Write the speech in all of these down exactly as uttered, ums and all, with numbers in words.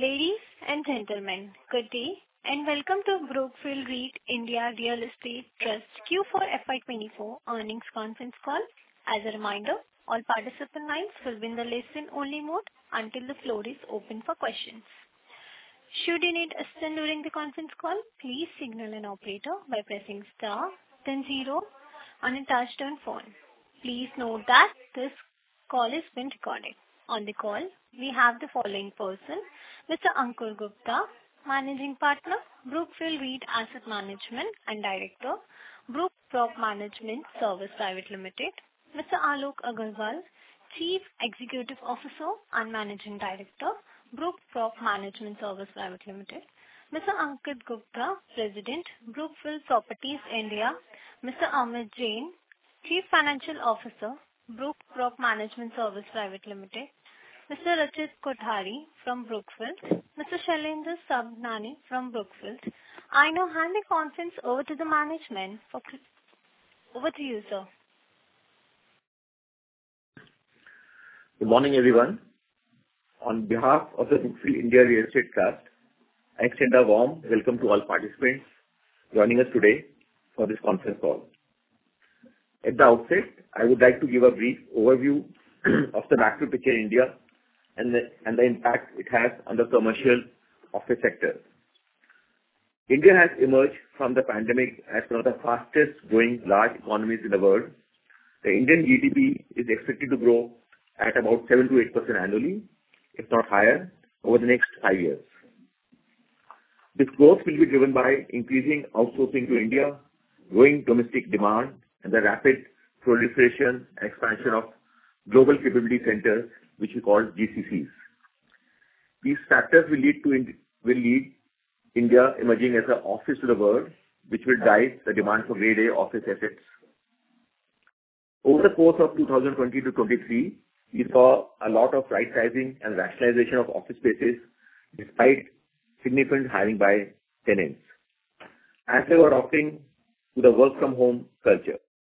Ladies and gentlemen, good day and welcome to Brookfield REIT India Real Estate Trust Q four F Y twenty-four earnings conference call. As a reminder, all participant lines will be in the listen-only mode until the floor is open for questions. Should you need assistance during the conference call, please signal an operator by pressing star then zero on a touch-tone phone. Please note that this call is being recorded. On the call, we have the following person: Mister Ankur Gupta, Managing Partner, Brookfield REIT Asset Management and Director, Brookprop Management Services Private Limited; Mister Alok Agarwal, Chief Executive Officer and Managing Director, Brookprop Management Services Private Limited; Mister Ankit Gupta, President, Brookfield Properties India; Mister Amit Jain, Chief Financial Officer, Brookprop Management Services Private Limited; Mister Rachit Kothari from Brookfield; Mister Shailendra Sabhnani from Brookfield. I now hand the conference over to the management. For over to you, sir. Good morning, everyone. On behalf of the Brookfield India Real Estate Trust, I extend a warm welcome to all participants joining us today for this conference call. At the outset, I would like to give a brief overview of the macro picture in India and the, and the impact it has on the commercial office sector. India has emerged from the pandemic as one of the fastest growing large economies in the world. The Indian G D P is expected to grow at about seven to eight percent annually, if not higher, over the next five years. This growth will be driven by increasing outsourcing to India, growing domestic demand, and the rapid proliferation and expansion of global capability centers, which we call G C Cs. These factors will lead to will lead India emerging as an office to the world, which will drive the demand for Grade A office assets. Over the course of two thousand twenty to twenty-three, we saw a lot of right sizing and rationalization of office spaces, despite significant hiring by tenants, as they were adopting to the work from home culture.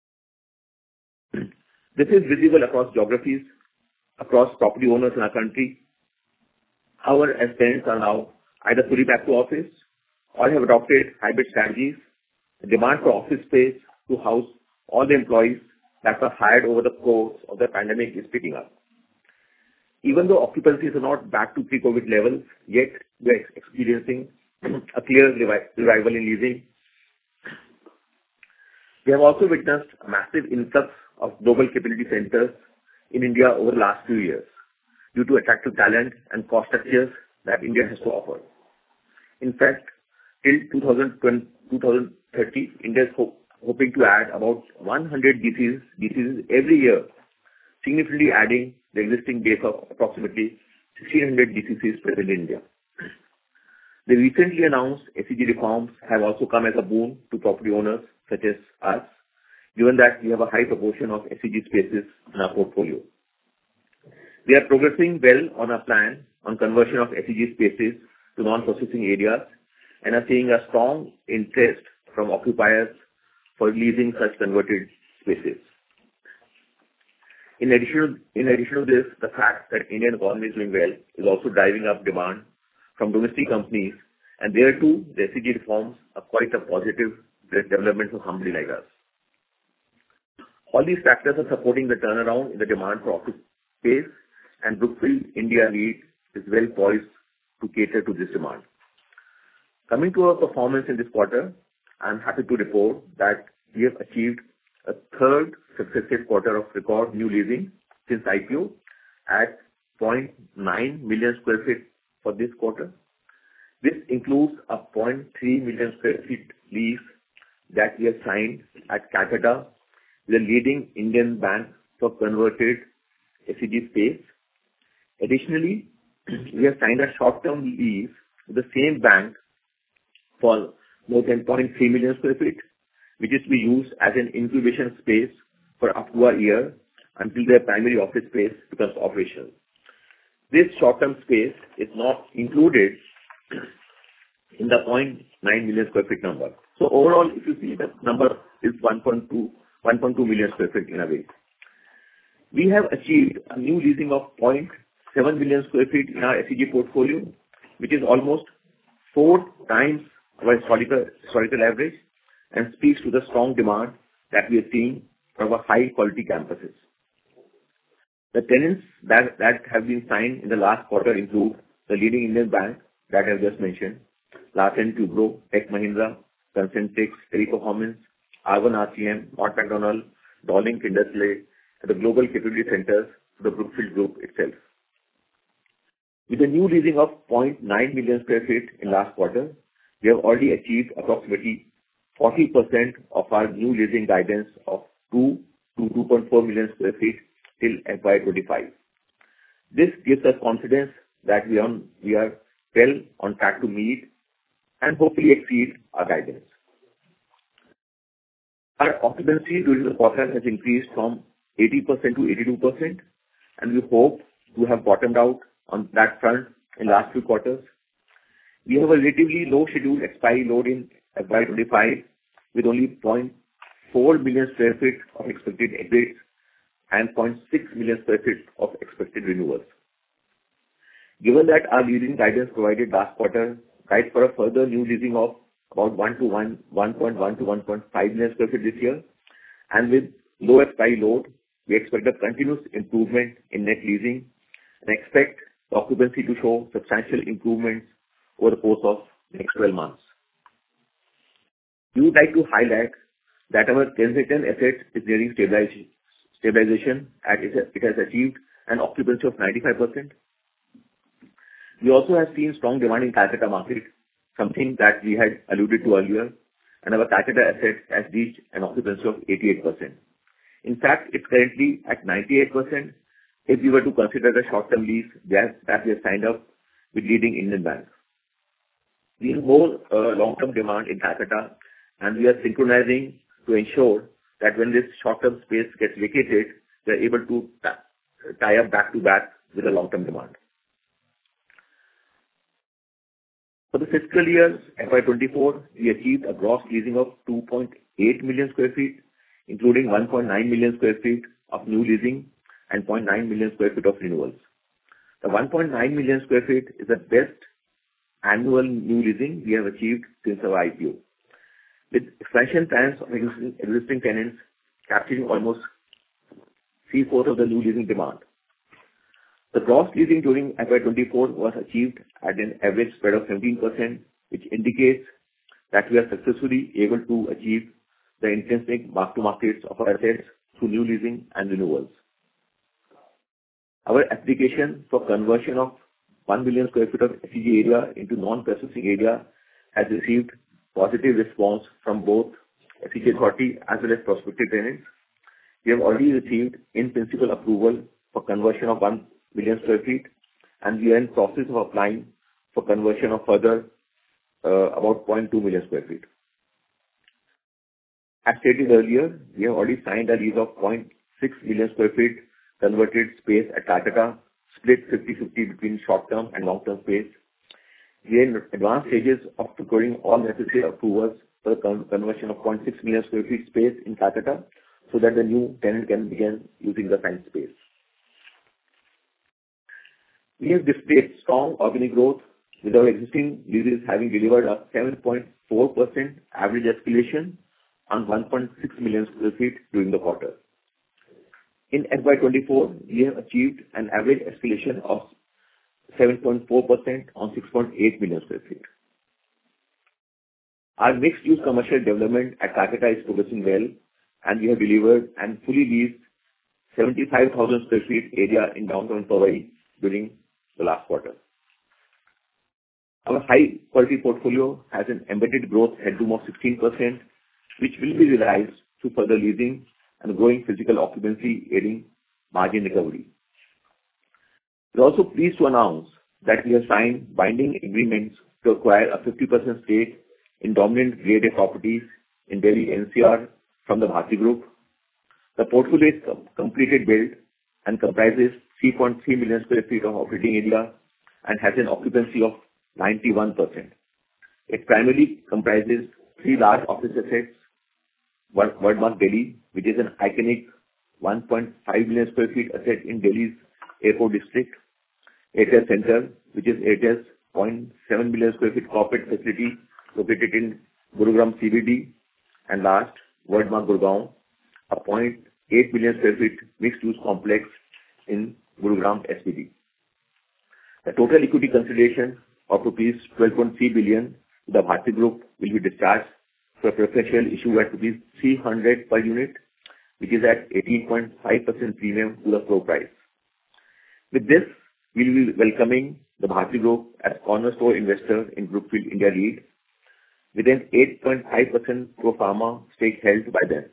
This is visible across geographies, across property owners in our country. Our as tenants are now either fully back to office or have adopted hybrid strategies. The demand for office space to house all the employees that were hired over the course of the pandemic is picking up. Even though occupancies are not back to pre-COVID levels, yet we are experiencing a clear revival in leasing. We have also witnessed a massive influx of global capability centers in India over the last few years due to attractive talent and cost structures that India has to offer. In fact, till two thousand twenty, twenty thirty, India is ho- hoping to add about one hundred D C Cs, D C Cs every year, significantly adding the existing base of approximately sixteen hundred D C Cs present in India. The recently announced S E G reforms have also come as a boon to property owners such as us, given that we have a high proportion of S E G spaces in our portfolio. We are progressing well on our plan on conversion of S E G spaces to non-processing areas and are seeing a strong interest from occupiers for leasing such converted spaces. In addition, in addition to this, the fact that Indian economy is doing well is also driving up demand from domestic companies, and there too, the S E G reforms are quite a positive development for somebody like us. All these factors are supporting the turnaround in the demand for office space, and Brookfield India REIT is well poised to cater to this demand. Coming to our performance in this quarter, I am happy to report that we have achieved a third successive quarter of record new leasing since I P O at zero point nine million square feet for this quarter. This includes a zero point three million square feet lease that we have signed at Calcutta, the leading Indian bank for converted S E G space. Additionally, we have signed a short-term lease with the same bank for more than zero point three million square feet, which is to be used as an incubation space for up to a year until their primary office space becomes operational. This short-term space is not included in the zero point nine million square feet number. So overall, if you see, that number is one point two million square feet in a way. We have achieved a new leasing of zero point seven million square feet in our S E G portfolio, which is almost four times our historical historical average and speaks to the strong demand that we are seeing from our high-quality campuses. The tenants that that have been signed in the last quarter include the leading Indian bank that I've just mentioned, Larsen and Toubro, Tech Mahindra, Concentrix, Teleperformance, R one R C M, Mott MacDonald, Dorling Kindersley, and the global capability centers to the Brookfield Group itself. With a new leasing of zero point nine million square feet in last quarter, we have already achieved approximately forty percent of our new leasing guidance of two to two point four million square feet till F Y twenty-five. This gives us confidence that we are, we are well on track to meet and hopefully exceed our guidance. Our occupancy during the quarter has increased from eighty percent to eighty-two percent, and we hope to have bottomed out on that front in last few quarters. We have a relatively low scheduled expiry load in F Y twenty-five with only zero point four million square feet of expected exits and zero point six million square feet of expected renewals. Given that our leasing guidance provided last quarter guides for a further new leasing of about one to one, one point one to one point five million square feet this year, and with low expiry load, we expect a continuous improvement in net leasing and expect the occupancy to show substantial improvements over the course of the next twelve months. We would like to highlight that our Kensington asset is nearing stabilization, stabilization and it has achieved an occupancy of ninety-five percent. We also have seen strong demand in Calcutta market, something that we had alluded to earlier, and our Calcutta asset has reached an occupancy of eighty-eight percent. In fact, it's currently at ninety-eight percent if we were to consider the short-term lease that, that we have signed up with leading Indian banks. We have more uh, long-term demand in Calcutta, and we are synchronizing to ensure that when this short-term space gets vacated, we are able to tie up back-to-back with the long-term demand. For the fiscal year F Y twenty-four, we achieved a gross leasing of two point eight million square feet, including one point nine million square feet of new leasing and zero point nine million square feet of renewals. The one point nine million square feet is the best annual new leasing we have achieved since our I P O, with expansion plans of existing, existing tenants capturing almost three-fourths of the new leasing demand. The gross leasing during F Y twenty-four was achieved at an average spread of seventeen percent, which indicates that we are successfully able to achieve the intrinsic mark-to-markets of our assets through new leasing and renewals. Our application for conversion of one million square feet of S E Z area into non-processing area has received positive response from both S E Z Authority as well as prospective tenants. We have already received in-principle approval for conversion of one million square feet, and we are in process of applying for conversion of further uh, about zero point two million square feet. As stated earlier, we have already signed a lease of zero point six million square feet converted space at Calcutta, split fifty-fifty between short-term and long-term space. We are in advanced stages of procuring all necessary approvals for the con- conversion of zero point six million square feet space in Calcutta so that the new tenant can begin using the signed space. We have displayed strong organic growth with our existing leases having delivered a seven point four percent average escalation on one point six million square feet during the quarter. In F Y twenty-four, we have achieved an average escalation of seven point four percent on six point eight million square feet. Our mixed-use commercial development at Calcutta is progressing well, and we have delivered and fully leased seventy-five thousand square feet area in downtown Powai during the last quarter. Our high-quality portfolio has an embedded growth headroom of sixteen percent, which will be realized through further leasing and growing physical occupancy, aiding margin recovery. We are also pleased to announce that we have signed binding agreements to acquire a fifty percent stake in dominant Grade A properties in Delhi N C R from the Bharti Group. The portfolio is completed built and comprises three point three million square feet of operating area and has an occupancy of ninety-one percent. It primarily comprises three large office assets: Wordmark Delhi, which is an iconic one point five million square feet asset in Delhi's airport district; Airtel Center, which is Airtel's point seven million sq ft corporate facility located in Gurugram C B D. And last, Worldmark Gurgaon, a zero point eight million sq ft mixed-use complex in Gurugram S P D. The total equity consideration of rupees twelve point three billion to the Bharti Group will be discharged for a preferential issue at rupees three hundred per unit, which is at eighteen point five percent premium to the floor price. With this, we will be welcoming the Bharti Group as cornerstone investor in Brookfield India REIT with an eight point five percent pro forma stake held by them.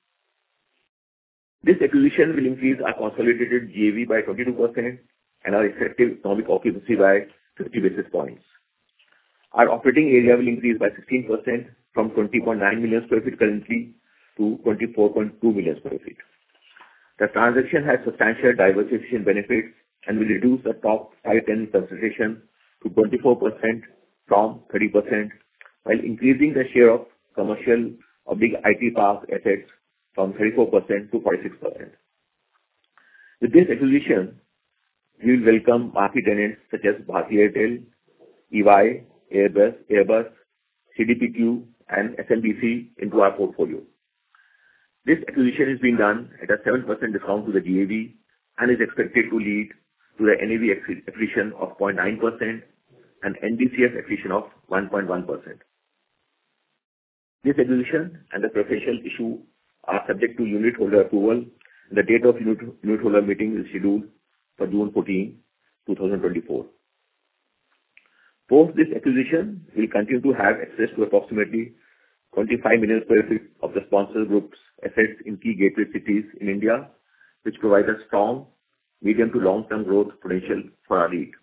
This acquisition will increase our consolidated G A V by twenty-two percent and our effective economic occupancy by fifty basis points. Our operating area will increase by sixteen percent from twenty point nine million sq ft currently to twenty-four point two million sq ft. The transaction has substantial diversification benefits and will reduce the top five tenant concentration to twenty-four percent from thirty percent, while increasing the share of commercial or big I T park assets from thirty-four percent to forty-six percent. With this acquisition, we will welcome marquee tenants such as Bharti Airtel, E Y, Airbus, Airbus, C D P Q, and S M B C into our portfolio. This acquisition is being done at a seven percent discount to the G A V and is expected to lead to the N A V accretion of zero point nine percent and N D C F accretion of one point one percent. This acquisition and the preferential issue are subject to unit holder approval. The date of unit, unit holder meeting is scheduled for June fourteenth, twenty twenty-four. Post this acquisition, we will continue to have access to approximately twenty-five million sq ft of the sponsor group's assets in key gateway cities in India, which provide a strong medium to long-term growth potential for our REIT.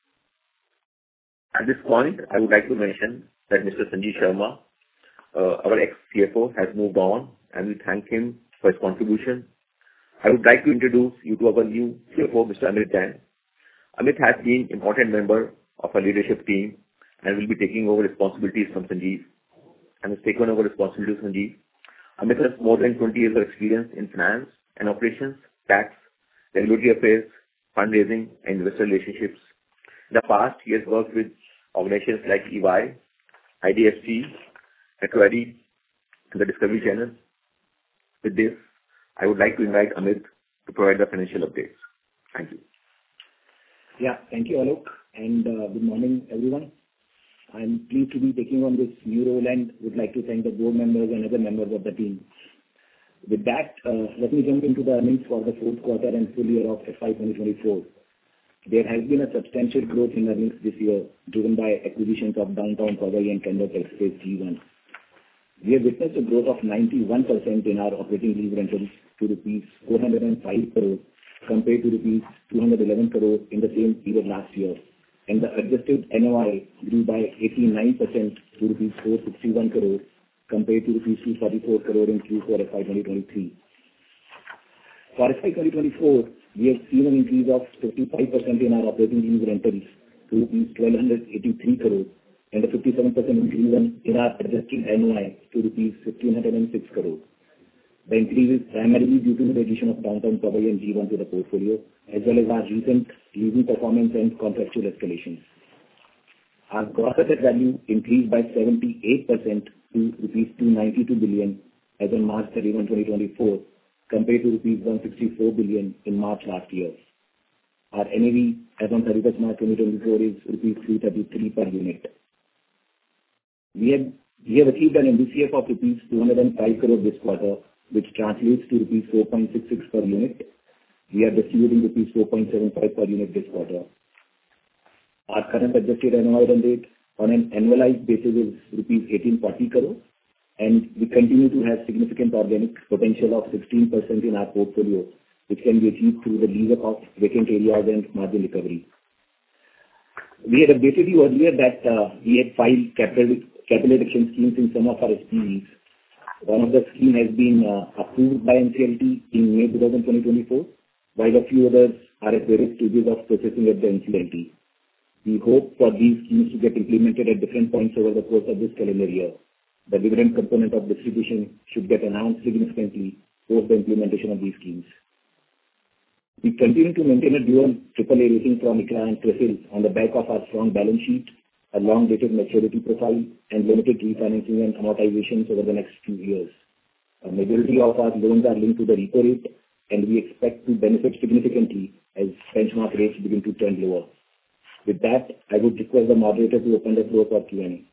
At this point, I would like to mention that Mister Sanjeev Sharma, uh, our ex-C F O, has moved on, and we thank him for his contribution. I would like to introduce you to our new C F O, Mister Amit Jain. Amit has been an important member of our leadership team and will be taking over responsibilities from Sanjeev and has taken over responsibilities from Sanjeev. Amit has more than twenty years of experience in finance and operations, tax, regulatory affairs, fundraising, and investor relationships. In the past, he has worked with organizations like E Y, I D F C, Macquarie, and the Discovery Channel. With this, I would like to invite Amit to provide the financial updates. Thank you. Yeah, thank you, Alok, and uh, good morning, everyone. I'm pleased to be taking on this new role and would like to thank the board members and other members of the team. With that, uh, let me jump into the earnings for the fourth quarter and full year of F Y twenty twenty-four. There has been a substantial growth in earnings this year, driven by acquisitions of Downtown Powai and Candor Express G one. We have witnessed a growth of ninety-one percent in our operating lease rentals to rupees four hundred five crore compared to rupees two hundred eleven crore in the same period last year, and the adjusted N O I grew by eighty-nine percent to rupees four hundred sixty-one crore compared to rupees two hundred forty-four crore in Q four F Y twenty twenty-three. For F Y twenty twenty-four, we have seen an increase of fifty-five percent in our operating lease rentals to rupees one thousand two hundred eighty-three crore and a fifty-seven percent increase in our adjusted N O I to rupees one thousand five hundred six crore. The increase is primarily due to the addition of Downtown Powai and G one to the portfolio, as well as our recent leasing performance and contractual escalations. Our gross asset value increased by seventy-eight percent to rupees two hundred ninety-two billion as on March thirty-first, twenty twenty-four, compared to rupees one hundred sixty-four billion in March last year. Our N A V as on thirty-first March twenty twenty-four is rupees three hundred thirty-three per unit. We have, we have achieved an N D C F of rupees two hundred five crore this quarter, which translates to rupees four point six six per unit. We are distributing rupees four point seven five per unit this quarter. Our current adjusted N O I run rate on an annualized basis is rupees eighteen forty crore, and we continue to have significant organic potential of sixteen percent in our portfolio, which can be achieved through the lease-up of vacant areas and margin recovery. We had updated you earlier that uh, we had filed capital capital reduction schemes in some of our S P Vs. One of the schemes has been uh, approved by N C L T in May twenty twenty-four, while a few others are at various stages of processing at the N C L T. We hope for these schemes to get implemented at different points over the course of this calendar year. The dividend component of distribution should get enhanced significantly post the implementation of these schemes. We continue to maintain a dual triple A rating from ICRA and CRISIL on the back of our strong balance sheet, a long-dated maturity profile, and limited refinancing and amortizations over the next few years. A majority of our loans are linked to the repo rate, and we expect to benefit significantly as benchmark rates begin to trend lower. With that, I would request the moderator to open the floor for Q and A.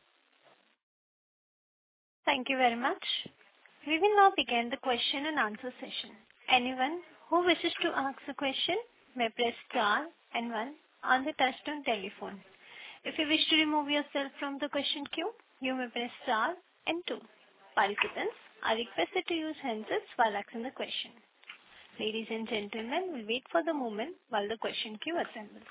Thank you very much. We will now begin the question and answer session. Anyone who wishes to ask a question may press star and one on the touchtone telephone. If you wish to remove yourself from the question queue, you may press star and two. Participants are requested to use handsets while asking the question. Ladies and gentlemen, we'll wait for the moment while the question queue assembles.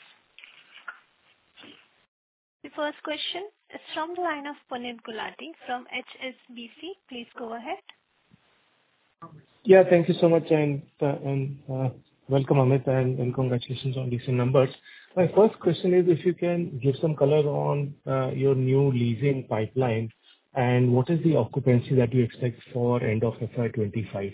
The first question is from the line of Puneet Gulati from H S B C. Please go ahead. Yeah, thank you so much, and uh, and uh, welcome, Amit, and, and congratulations on decent numbers. My first question is if you can give some color on uh, your new leasing pipeline and what is the occupancy that you expect for end of F Y twenty-five?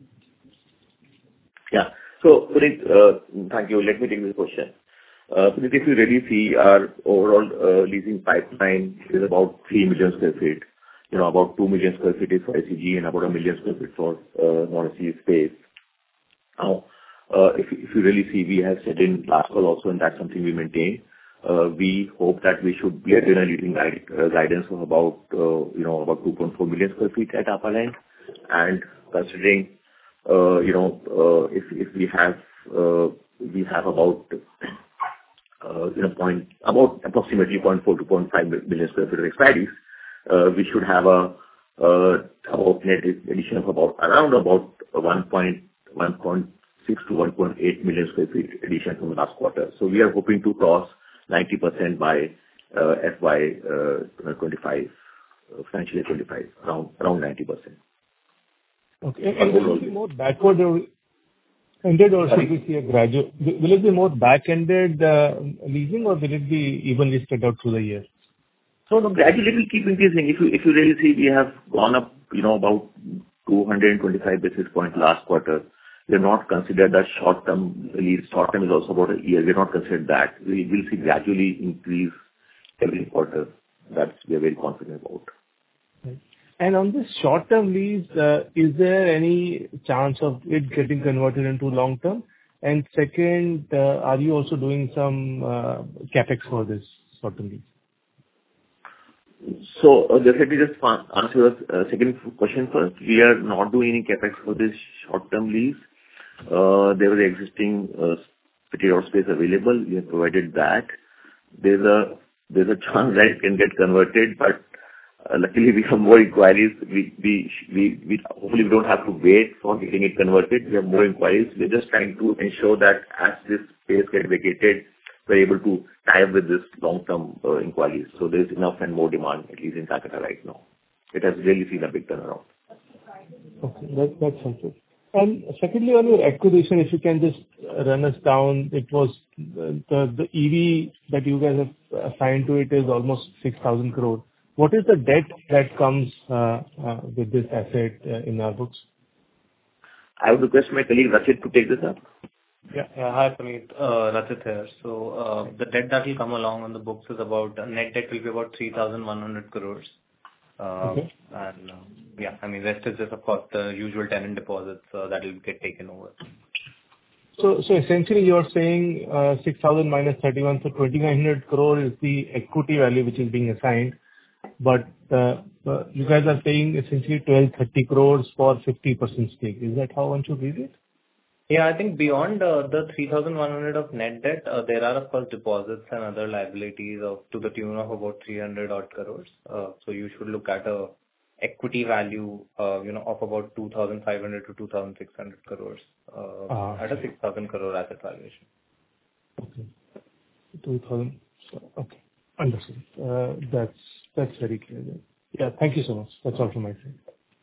Yeah. So, Puneet, uh, thank you. Let me take this question. Uh, Puneet, if you really see our overall uh, leasing pipeline is about three million square feet. You know, about two million square feet is for S E G and about a million square feet for uh, non-S E G space. Now, uh, if, if you really see, we have said in last call also, and that's something we maintain. Uh, we hope that we should be at a leading guide, uh, guidance of about, uh, you know, about two point four million square feet at upper end. And considering, uh, you know, uh, if, if we have, uh, we have about, uh, you know, point, about approximately zero point four to zero point five million square feet of expiries, uh, we should have a, uh, about net addition of about, around about one point six to one point eight million square feet addition from the last quarter. So we are hoping to cross ninety percent by uh, F Y twenty-five, uh, financial year twenty-five, around around ninety percent. Okay. And will it be more backward or ended, or should we see a gradual? Will it be more back-ended uh, leasing, or will it be evenly spread out through the year? So no, gradually we keep increasing. If you if you really see, we have gone up, you know, about two hundred twenty-five basis points last quarter. We are not considered that short-term lease. Short-term is also about a year. We are not considered that. We will see gradually increase every quarter. That's we are very confident about. Right. And on this short-term lease, uh, is there any chance of it getting converted into long-term? And second, uh, are you also doing some uh, capex for this short-term lease? So, uh, just let me just answer your uh, second question first. We are not doing any capex for this short-term lease. Uh, there was existing uh, fitted-out space available. We have provided that. There's a there's a chance that it can get converted, but uh, luckily we have more inquiries. We we we we hopefully we don't have to wait for getting it converted. We have more inquiries. We're just trying to ensure that as this space gets vacated, we're able to tie up with this long-term uh, inquiries. So there's enough and more demand, at least in Calcutta right now. It has really seen a big turnaround. Okay, that, that's helpful. And secondly, on your acquisition, if you can just run us down, it was the the E V that you guys have assigned to it is almost six thousand crore. What is the debt that comes uh, uh, with this asset uh, in our books? I would request my colleague Rachit to take this up. Yeah. Yeah. Hi, Puneet. Uh, Rachit here. So, uh, the debt that will come along on the books is about, uh, net debt will be about three thousand one hundred crores. Uh, Okay. And, uh, yeah, I mean, rest is just, of course, the usual tenant deposits uh, that will get taken over. So, so essentially you're saying uh, six thousand minus thirty-one, so twenty-nine hundred crore is the equity value which is being assigned. But uh, uh, you guys are paying essentially twelve thirty crores for fifty percent stake. Is that how one should read it? Yeah, I think beyond uh, the three thousand one hundred of net debt, uh, there are, of course, deposits and other liabilities of to the tune of about three hundred odd crores. Uh, So you should look at a equity value, uh, you know, of about two thousand five hundred to two thousand six hundred crores uh, Ah, at a six thousand crore asset valuation. Okay. two thousand. Okay. Understood. Uh, That's that's very clear then. Yeah. Thank you so much. That's all from my side.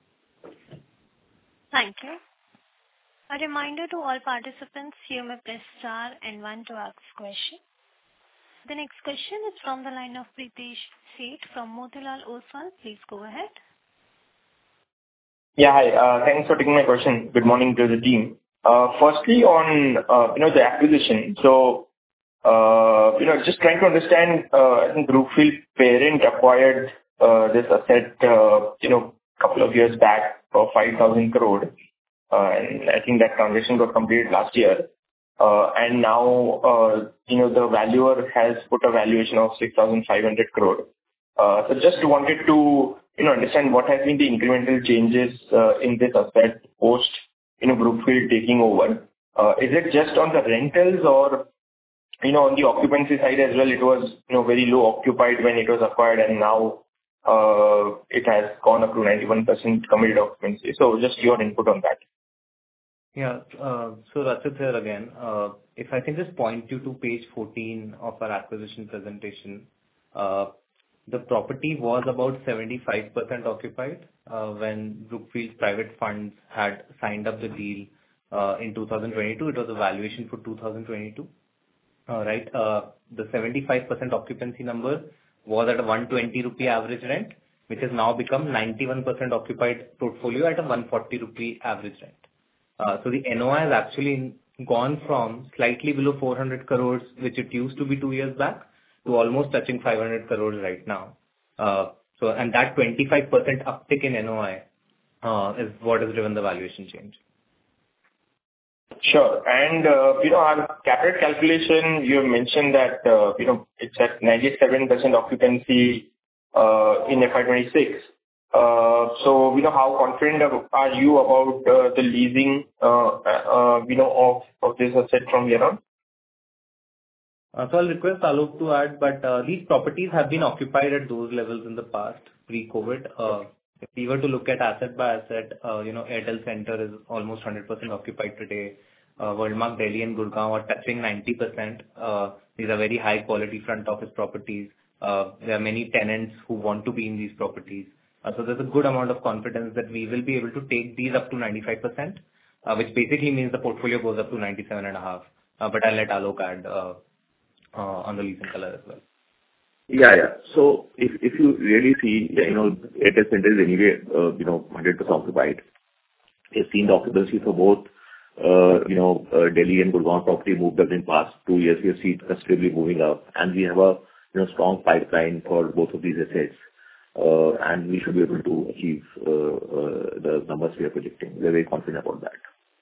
Thank you. A reminder to all participants, you may press star and one to ask question. The next question is from the line of Pritesh Sheth from Motilal Oswal. Please go ahead. Yeah, hi. Uh, Thanks for taking my question. Good morning to the team. Uh, Firstly, on uh, you know the acquisition. So uh, you know just trying to understand. Uh, I think Brookfield parent acquired uh, this asset uh, you know couple of years back for five thousand crore, uh, and I think that transaction got completed last year. Uh, and now uh, you know the valuer has put a valuation of six thousand five hundred crore. Uh, so just wanted to you know understand what has been the incremental changes uh, in this asset post you know, Brookfield taking over. Uh, Is it just on the rentals or, you know, on the occupancy side as well, it was, you know, very low occupied when it was acquired, and now uh it has gone up to ninety-one percent committed occupancy. So just your input on that. Yeah. uh, So Rachit here again. Uh, If I can just point you to page fourteen of our acquisition presentation, uh, the property was about seventy-five percent occupied uh, when Brookfield's private funds had signed up the deal uh, in two thousand twenty-two. It was a valuation for two thousand twenty-two. Uh, right? Uh, the seventy-five percent occupancy number was at a one hundred twenty rupee average rent, which has now become ninety-one percent occupied portfolio at a one hundred forty rupee average rent. Uh, so the N O I has actually gone from slightly below four hundred crores, which it used to be two years back, to almost touching five hundred crores right now. Uh, so, and that twenty-five percent uptick in N O I uh, is what has driven the valuation change. Sure. And, uh, you know, our cap rate calculation, you have mentioned that, uh, you know, it's at ninety-seven percent occupancy uh, in F Y twenty-six. Uh, so, you know, how confident are you about uh, the leasing, uh, uh, you know, of, of this asset from here on? Uh, So I'll request Alok to add, but uh, these properties have been occupied at those levels in the past, pre-COVID. Uh, If we were to look at asset by asset, uh, you know, Airtel Center is almost one hundred percent occupied today. Uh, Worldmark Delhi and Gurgaon are touching ninety percent. Uh, These are very high quality front office properties. Uh, There are many tenants who want to be in these properties. Uh, So there's a good amount of confidence that we will be able to take these up to ninety-five percent, uh, which basically means the portfolio goes up to ninety-seven point five. Uh, But I'll let Alok add uh, uh, on the leasing color as well. Yeah, yeah. So if if you really see, you know, Airtel Center is anyway, uh, you know, one hundred percent occupied. We've seen the occupancy for both, uh, you know, uh, Delhi and Gurgaon property moved up in past two years. We have seen it considerably moving up, and we have a, you know, strong pipeline for both of these assets. Uh, and we should be able to achieve uh, uh, the numbers we are projecting. We're very confident about that.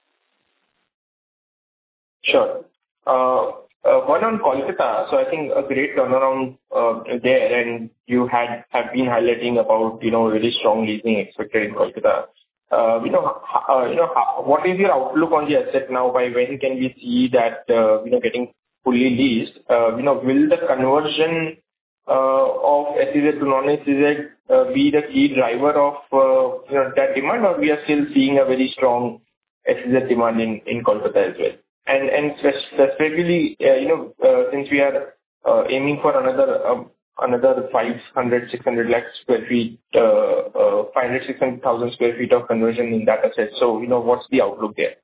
Sure. Uh, Uh, one on Kolkata, so I think a great turnaround uh, there, and you had have been highlighting about, you know, very strong leasing expected in Kolkata. Uh, You know, uh, you know, how- what is your outlook on the asset now? By when can we see that, uh, you know, getting fully leased? Uh, You know, will the conversion uh, of S E Z to non-S E Z uh, be the key driver of, uh, you know, that demand, or we are still seeing a very strong S E Z demand in in Kolkata as well? And and spe- specifically, uh, you know, uh, since we are uh, aiming for another um, another five hundred, six hundred lakh square feet, uh, uh, five hundred, six hundred thousand square feet of conversion in that asset. So, you know, what's the outlook there?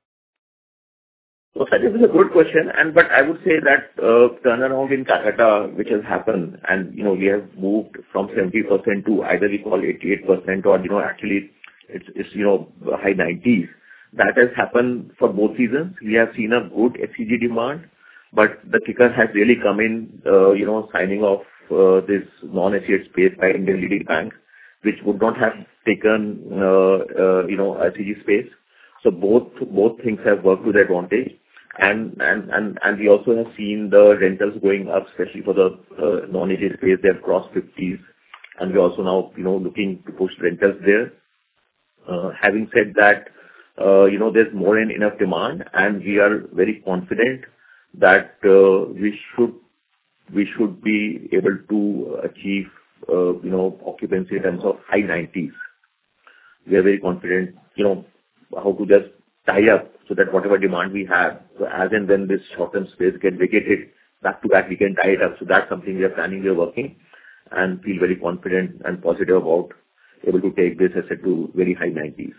So that is a good question, and but I would say that uh, turnaround in Calcutta, which has happened, and, you know, we have moved from seventy percent to either we call eighty-eight percent or, you know, actually it's, it's you know, high nineties. That has happened for both seasons. We have seen a good S E G demand, but the kicker has really come in, uh, you know, signing off uh, this non-S E Z space by Indian leading banks, which would not have taken, uh, uh, you know, S E G space. So both both things have worked to their advantage. And and and and we also have seen the rentals going up, especially for the uh, non-S E Z space. They have crossed fifties, and we're also now, you know, looking to push rentals there. Uh, Having said that, Uh, you know, there's more than enough demand, and we are very confident that uh, we should we should be able to achieve, uh, you know, occupancy in terms of high nineties. We are very confident, you know, how to just tie up so that whatever demand we have, so as and when this short-term space get vacated, back to back, we can tie it up. So that's something we are planning, we are working, and feel very confident and positive about able to take this asset to very high nineties.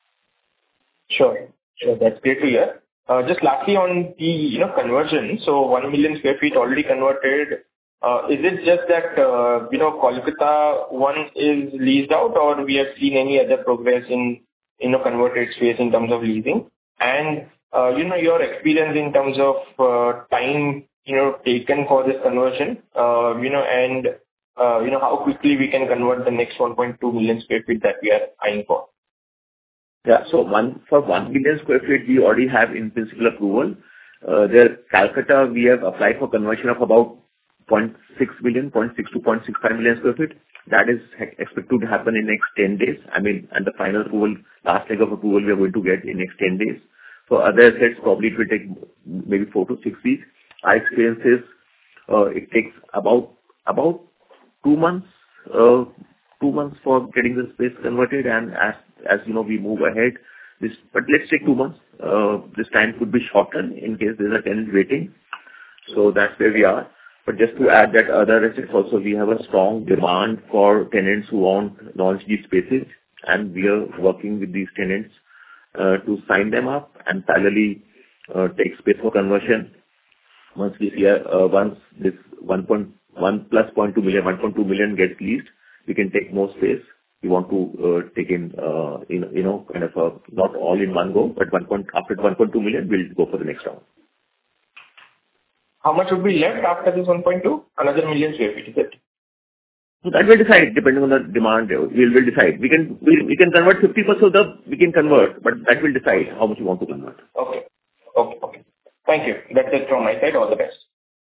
Sure. Sure. That's great to hear. Uh, Just lastly on the, you know, conversion, so one million square feet already converted. Uh, Is it just that, uh, you know, Kolkata one is leased out, or we have seen any other progress in, you know, converted space in terms of leasing? And uh, you know, your experience in terms of uh, time, you know, taken for this conversion, uh, you know, and, uh, you know, how quickly we can convert the next one point two million sq ft that we are eyeing for. Yeah. So one, for one million sq ft, we already have in principle approval. Uh, There, Calcutta, we have applied for conversion of about zero point six million, zero point six to zero point six five million sq ft. That is he- expected to happen in next ten days. I mean, and the final approval, last leg of approval, we are going to get in next ten days. For other assets, probably it will take maybe four to six weeks. Our experience is, uh, it takes about about two months, uh, two months for getting the space converted, and as as you know, we move ahead. This, but let's take two months. Uh, This time could be shortened in case there's a tenant waiting. So that's where we are. But just to add that other assets also, we have a strong demand for tenants who want non-S G spaces, and we are working with these tenants uh, to sign them up and parallelly uh, take space for conversion. Once we see, uh, once this one point one plus zero point two million, one point two million gets leased, we can take more space. We want to uh, take in, uh, in, you know, kind of a, not all in one go, but one point, after one point two million, we'll go for the next round. How much would be left after this one point two? Another million square feet, is it? So that will decide, depending on the demand, uh, we will decide. We can, we, we can convert fifty percent of the, we can convert, but that will decide how much you want to convert. Okay. Okay, okay. Thank you. That's it from my side. All the best.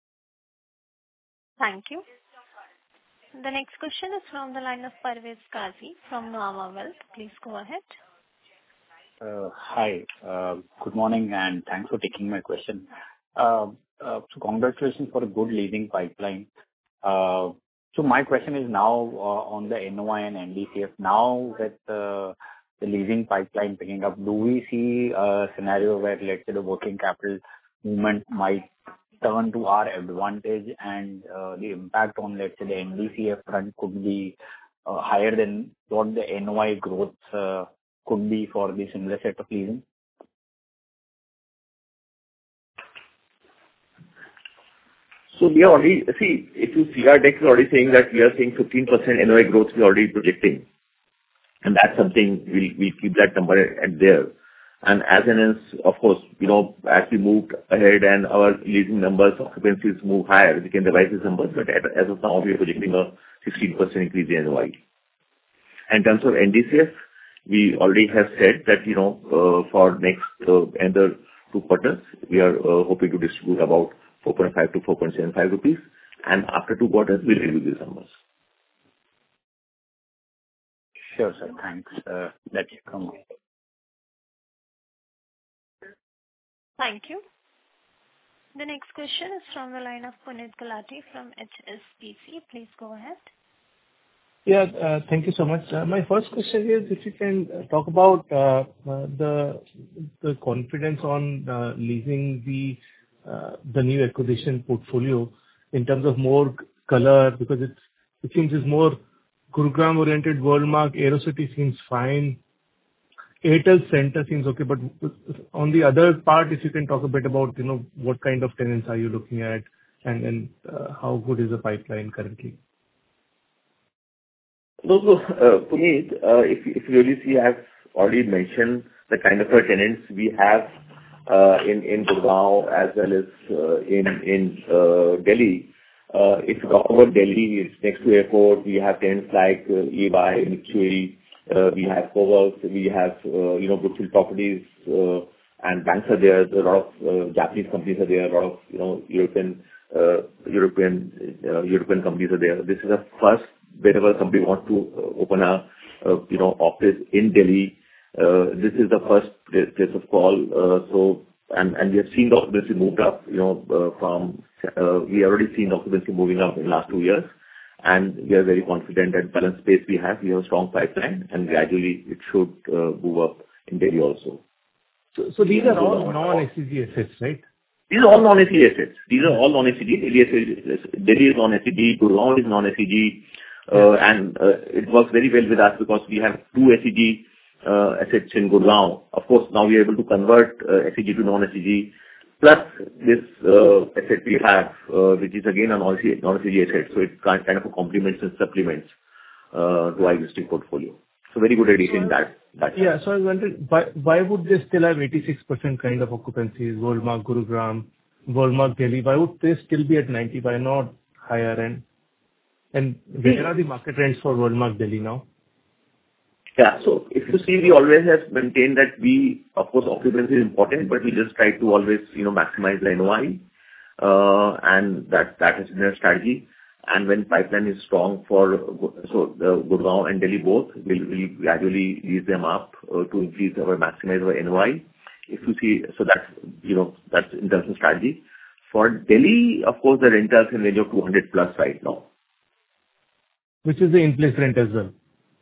Thank you. The next question is from the line of Parvez Qazi from Nuvama Wealth. Please go ahead. Uh, Hi. Uh, Good morning, and thanks for taking my question. Uh, uh, So congratulations for a good leasing pipeline. Uh, So my question is now uh, on the N O I and N D C F. Now with uh, the leasing pipeline picking up, do we see a scenario where, let's say, the working capital movement might turn to our advantage and uh, the impact on, let's say, the N D C F front could be uh, higher than what the N O I growth uh, could be for the similar set of leasing? So we are already, see, if you see our deck, we're already saying that we are saying fifteen percent N O I growth we are already projecting. And that's something we'll, we'll keep that number at there. And as and as, of course, you know, as we move ahead and our leasing numbers, occupancies move higher, we can revise these numbers, but as of now, we are projecting a sixteen percent increase in N O I. In terms of N D C F, we already have said that, you know, uh, for next uh, another two quarters, we are uh, hoping to distribute about four point five to four point seven five rupees, and after two quarters, we'll review these numbers. Sure, sir. Thanks. Uh, That's it from me. Thank you. The next question is from the line of Puneet Gulati from H S B C. Please go ahead. Yeah, uh, thank you so much. Uh, My first question is if you can uh, talk about uh, uh, the the confidence on uh, leasing the uh, the new acquisition portfolio in terms of more c- color, because it's it seems it's more Gurugram-oriented. Worldmark, Aerocity seems fine. Airtel Center seems okay, but on the other part, if you can talk a bit about, you know, what kind of tenants are you looking at, and and uh, how good is the pipeline currently? No, so, uh, Puneet, uh, if you if you really see, I've already mentioned the kind of uh, tenants we have uh, in in Gurgaon as well as uh, in in uh, Delhi. Uh, If you talk about Delhi, it's next to airport. We have tenants like uh, E Y, Mitsui, uh, we have Coworks, we have, uh, you know, Brookfield Properties, uh, and banks are there. A lot of uh, Japanese companies are there. A lot of, you know, European uh, European uh, European companies are there. This is the first wherever somebody wants to uh, open a, uh, you know, office in Delhi. Uh, This is the first place place of call. Uh, So, and and we have seen the occupancy moved up, you know, uh, from, uh, we already seen occupancy moving up in the last two years, and we are very confident that balance space we have, we have a strong pipeline, and gradually it should uh, move up in Delhi also. So so these are all non-S E G assets, right? These are all non-S E G assets. These are all non-S E G. Delhi is Delhi is non-S E G, Gurgaon is non-S E G, uh, and uh, it works very well with us because we have two S E G uh, assets in Gurgaon. Of course, now we are able to convert uh, S E G to non-S E G, plus this uh, asset we have, uh, which is again a non-S E G asset. So it kind kind of complements and supplements uh, to our existing portfolio. So very good addition in that That's Yeah. So I was wondering, why, why would they still have eighty-six percent kind of occupancies, Worldmark Gurugram, Worldmark Delhi? Why would they still be at ninety? Why not higher end? And where are the market rents for Worldmark Delhi now? Yeah. So if you see, we always have maintained that we, of course, occupancy is important, but we just try to always, you know, maximize the N O I, uh, and that, that has been our strategy. And when pipeline is strong for, so the Gurgaon and Delhi both, we'll, we'll gradually lease them up, uh, to increase our, maximize our N O I. If you see, so that's, you know, that's in terms of strategy. For Delhi, of course, the rentals in range of two hundred plus right now. Which is the in-place rent as well.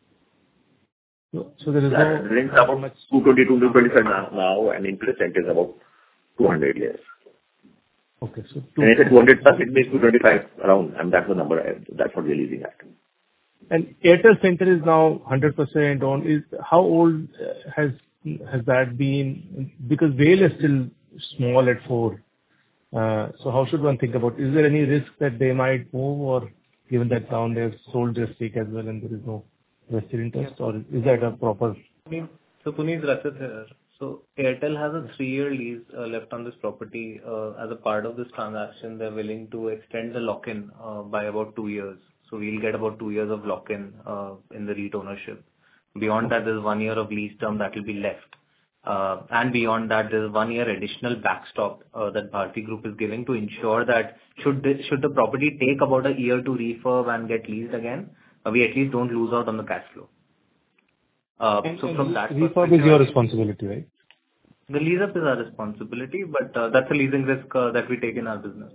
So, so there is Yeah, no rent how about much. two twenty, two twenty-five now, now, and in-place rent is about two hundred, yes. Okay, so And if it's two hundred plus, it means two twenty-five around, and that's the number, I, that's what we're leasing at. And Airtel Center is now one hundred percent owned. Is how old uh, has has that been? Because Vale is still small at four. Uh, so how should one think about? Is there any risk that they might move, or given that now they've sold their stake as well, and there is no vested interest, or is that a proper? So Puneet, Rachit here. So Airtel has a three-year lease uh, left on this property. Uh, as a part of this transaction, they're willing to extend the lock-in uh, by about two years. So we'll get about two years of lock-in uh, in the REIT ownership. Beyond that, there's one year of lease term that will be left. Uh, and beyond that, there's one year additional backstop uh, that Bharti Group is giving to ensure that should this, should the property take about a year to refurb and get leased again, uh, we at least don't lose out on the cash flow. Uh, And, so and from that refurb is your responsibility, right? The lease up is our responsibility, but uh, that's a leasing risk uh, that we take in our business.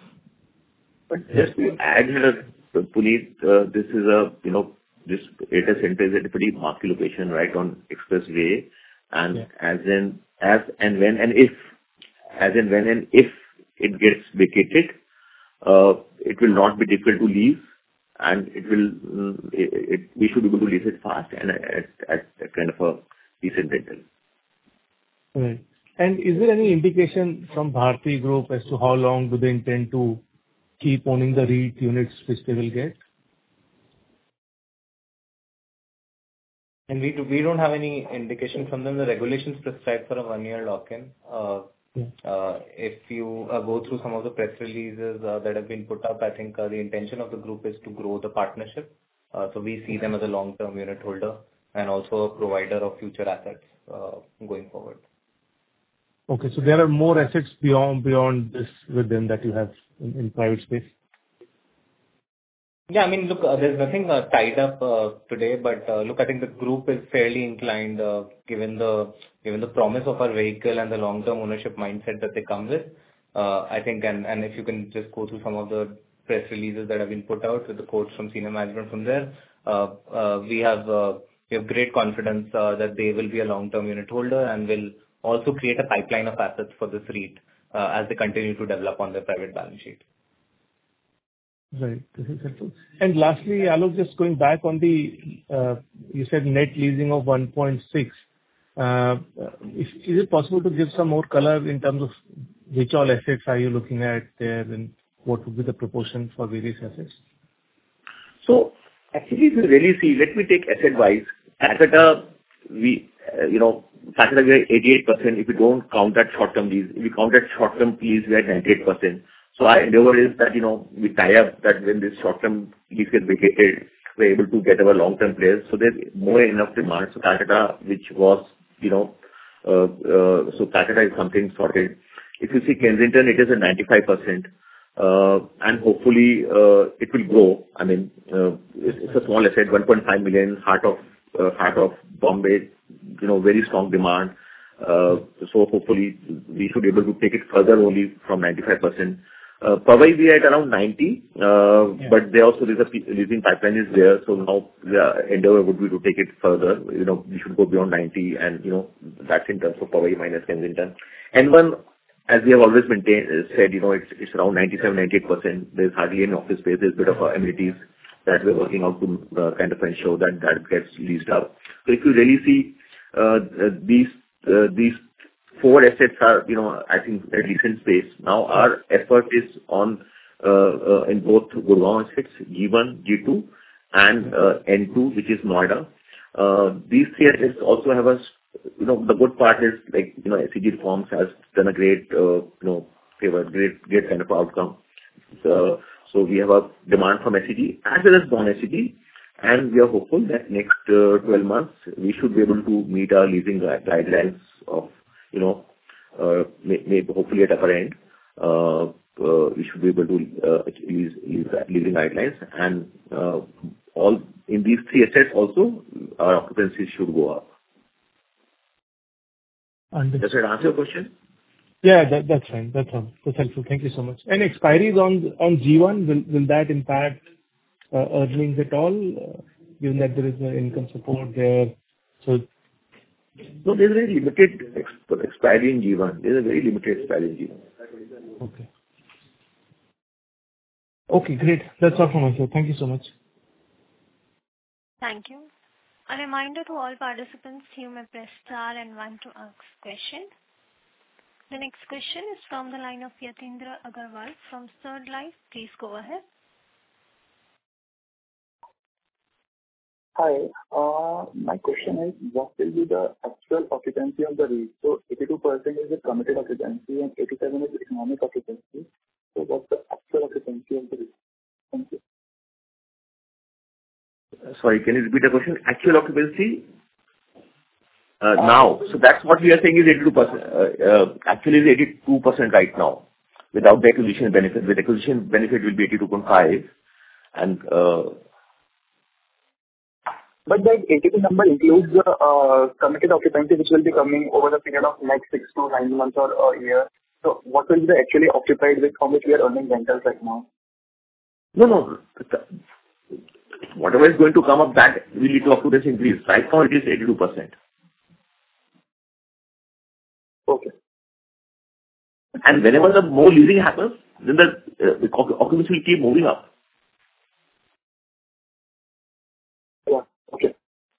But just to add here, Puneet, uh, this is a, you know, this data center is at a pretty marquee location, right on expressway. And Yeah. as in, as and when and if, as in when and if it gets vacated, uh, it will not be difficult to lease, and it will, mm, it, it, we should be able to lease it fast and at, at, at kind of a decent rental. Right. And is there any indication from Bharti Group as to how long do they intend to keep owning the REIT units which they will get? And we do, we don't have any indication from them. The regulations prescribe for a one-year lock-in. Uh, Yeah. uh, if you uh, go through some of the press releases uh, that have been put up, I think uh, the intention of the group is to grow the partnership. Uh, so we see them as a long-term unit holder and also a provider of future assets uh, going forward. Okay, so there are more assets beyond beyond this with them that you have in, in private space. Yeah, I mean, look, uh, there's nothing uh, tied up uh, today, but uh, look, I think the group is fairly inclined, uh, given the given the promise of our vehicle and the long-term ownership mindset that they come with. Uh, I think, and, and if you can just go through some of the press releases that have been put out with the quotes from senior management from there, uh, uh, we have uh, we have great confidence uh, that they will be a long-term unit holder and will also create a pipeline of assets for this REIT uh, as they continue to develop on their private balance sheet. Right. This is helpful. And lastly, Alok, just going back on the, uh, you said net leasing of one point six. Uh, Is is it possible to give some more color in terms of which all assets are you looking at there, and what would be the proportion for various assets? So actually, if you really see, let me take asset-wise. Calcutta, we, uh, you know, Calcutta, we are eighty-eight percent. If we don't count that short-term lease, if we count that short-term lease, we are ninety-eight percent. So our endeavor is that, you know, we tie up that when this short-term lease gets vacated, we're able to get our long-term players. So there's more enough demand. So Calcutta, which was, you know, uh, uh, so Calcutta is something sorted. If you see Kensington, it is a ninety-five percent. Uh, and hopefully, uh, it will grow. I mean, uh, it's, it's a small asset, one point five million, heart of, uh, heart of Bombay, you know, very strong demand. Uh, so hopefully we should be able to take it further only from ninety-five percent. Uh, Powai we are at around ninety, uh, Yeah. but there also there's a p- leasing pipeline is there. So now the endeavor would be to take it further. You know, we should go beyond ninety, and you know that's in terms of Powai minus Kensington. And one, as we have always maintained, uh, said, you know, it's it's around ninety-seven, ninety-eight percent. There's hardly any office space. There's a bit of uh, amenities that we're working out to uh, kind of ensure that that gets leased out. So if you really see uh, uh, these uh, these four assets are, you know, I think a decent space. Now our effort is on uh, uh, in both Gurgaon assets, G one, G two, and uh, N two, which is Noida. Uh, These three assets also have a, s- you know, the good part is like, you know, S E G Reforms has done a great, uh, you know, favor, great, great kind of outcome. So, so we have a demand from S E G as well as non-S E G, and we are hopeful that next uh, twelve months, we should be able to meet our leasing gui- guidelines of, you know, uh, may, may hopefully at upper end. Uh, uh, we should be able to uh, lease, lease, leasing guidelines, and uh, all in these three assets also, our occupancy should go up. Understood. Does that answer your question? Yeah, that, that's fine. That's all. That's helpful. Thank you so much. And expiries on on G one, will will that impact uh, earnings at all, uh, given that there is an income support there? So, No, there's a very limited exp- expiry in G one. There's a very limited expiry in G one. okay. Okay, great. That's all from my side. Thank you so much. Thank you. A reminder to all participants, you may press star and one to ask question. The next question is from the line of Yatindra Agarwal from Third Life. Please go ahead. Hi. Uh, My question is, what will be the actual occupancy of the REIT? So eighty-two percent is the committed occupancy and eighty-seven is economic occupancy. So what's the actual occupancy of the REIT? Thank you. Sorry, can you repeat the question? Actual occupancy uh, now. So that's what we are saying is eighty-two percent. Uh, uh, Actually, is eighty-two percent right now without the acquisition benefit. With acquisition benefit will be eighty-two point five. And uh, But that eighty-two number includes the uh, committed occupancy, which will be coming over the period of next six to nine months or a year. So what will be actually occupied with how much we are earning rentals right now? no, no. th- Whatever is going to come up, that we need to occupancy increase. Right now, it is eighty-two percent. Okay. And whenever the more leasing happens, then the uh, the occ- occupancy will keep moving up. Yeah. Okay.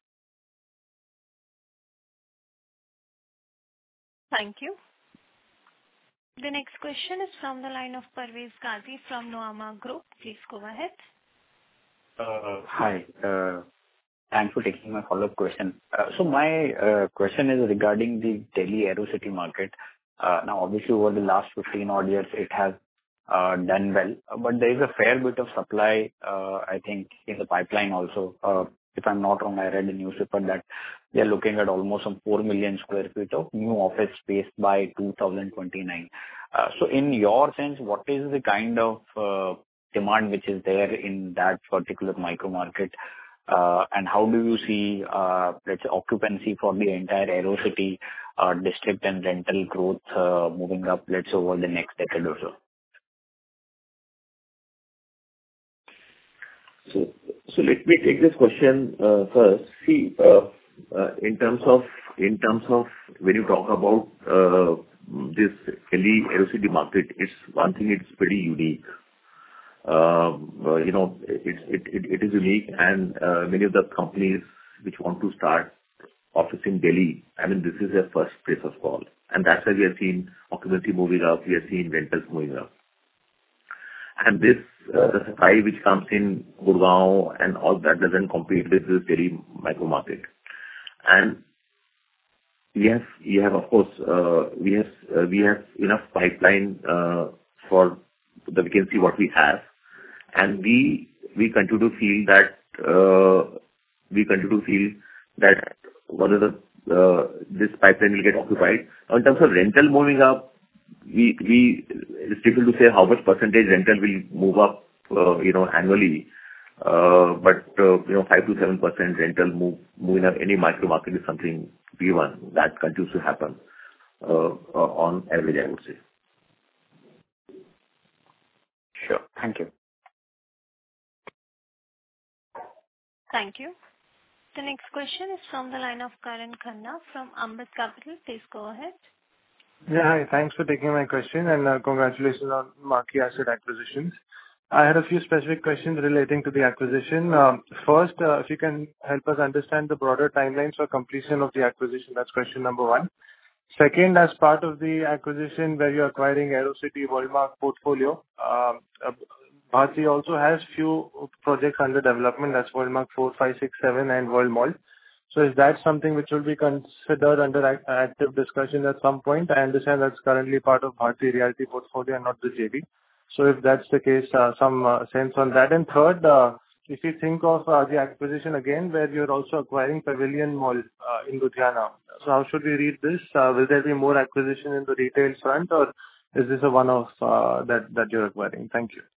Thank you. The next question is from the line of Parvez Qazi from Nuvama Group. Please go ahead. Uh, Hi. Uh, Thanks for taking my follow-up question. Uh, So my uh, question is regarding the Delhi Aerocity market. Uh, Now, obviously, over the last fifteen odd years, it has uh, done well, uh, but there is a fair bit of supply, uh, I think, in the pipeline also. Uh, If I'm not wrong, I read the newspaper that they're looking at almost some four million square feet of new office space by two thousand twenty-nine. Uh, So in your sense, what is the kind of uh, demand which is there in that particular micro market? Uh, and how do you see, uh, let's say, occupancy for the entire Aerocity uh, district and rental growth uh, moving up, let's say, over the next decade or so? So so let me take this question uh, first. See, uh, uh, in terms of in terms of when you talk about uh, this Delhi Aerocity market, it's one thing, it's pretty unique. Um, uh, You know, it it it it is unique, and uh, many of the companies which want to start office in Delhi, I mean, this is their first place of call, and that's why we have seen occupancy moving up, we have seen rentals moving up. And this, uh, the supply which comes in Gurgaon and all that doesn't compete with this Delhi micro market. And we have, we have, of course, uh, we have uh, we have enough pipeline uh, for the vacancy what we have. And we we continue to feel that uh, we continue to feel that one of the uh, this pipeline will get occupied. Now, in terms of rental moving up, we we it's difficult to say how much percentage rental will move up, uh, you know, annually. Uh, but uh, you know, five to seven percent rental move moving up any micro market is something given that continues to happen uh, uh, on average, I would say. Sure. Thank you. Thank you. The next question is from the line of Karan Khanna from Ambit Capital. Please go ahead. Yeah, hi. Thanks for taking my question, and uh, congratulations on marquee asset acquisitions. I had a few specific questions relating to the acquisition. Um, First, uh, if you can help us understand the broader timelines for completion of the acquisition. That's question number one. Second, as part of the acquisition where you're acquiring Aerocity Worldmark portfolio, um, uh, Bharti also has few projects under development. That's Worldmark four, five, six, seven, and World Mall. So is that something which will be considered under act- active discussion at some point? I understand that's currently part of Bharti Realty portfolio and not the J V. So if that's the case, uh, some uh, sense on that. And third, uh, if you think of uh, the acquisition again, where you're also acquiring Pavilion Mall uh, in Ludhiana. So how should we read this? Uh, Will there be more acquisition in the retail front, or is this a one-off uh, that that you're acquiring? Thank you.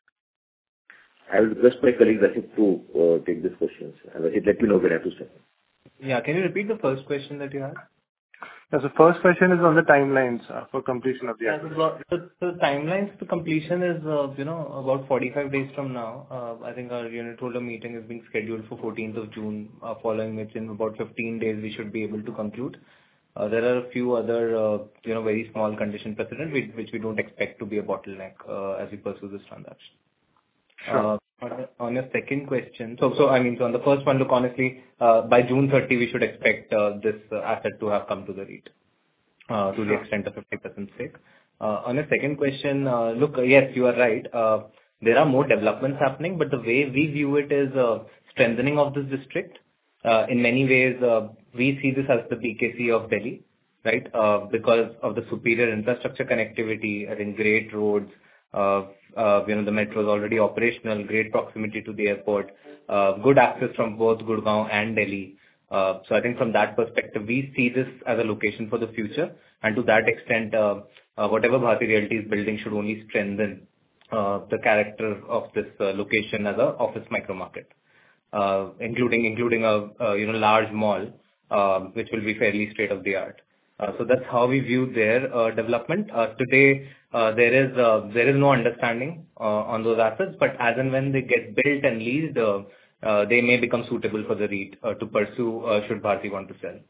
I will request my colleague Rashid to uh, take these questions. And Rashid, let me know when I have to step in. Yeah. Can you repeat the first question that you had? Yeah, so first question is on the timelines uh, for completion of the Yeah. acquisition. So the the timelines to completion is, uh, you know, about forty-five days from now. Uh, I think our unit holder meeting is being scheduled for fourteenth of June, uh, following which in about fifteen days we should be able to conclude. Uh, There are a few other, uh, you know, very small condition precedent which which we don't expect to be a bottleneck uh, as we pursue this transaction. Sure. Uh, On your on your second question, so so I mean, so on the first one, look, honestly, uh, by June thirtieth, we should expect uh, this uh, asset to have come to the REIT uh, to the Sure. extent of fifty percent stake. Uh, On your second question, uh, look, uh, yes, you are right. Uh, There are more developments happening, but the way we view it is uh, strengthening of this district. Uh, In many ways, uh, we see this as the B K C of Delhi, right? Uh, Because of the superior infrastructure connectivity, I think great roads, uh, uh, you know, the metro is already operational, great proximity to the airport, uh, good access from both Gurgaon and Delhi. Uh, So I think from that perspective, we see this as a location for the future. And to that extent, uh, uh, whatever Bharti Realty is building should only strengthen uh, the character of this uh, location as a office micro market, uh, including including a, a you know large mall, uh, which will be fairly state of the art. Uh, so that's how we view their uh, development. Uh, today, uh, there is uh, there is no understanding uh, on those assets, but as and when they get built and leased, uh, uh, they may become suitable for the REIT uh, to pursue uh, should Bharti want to sell.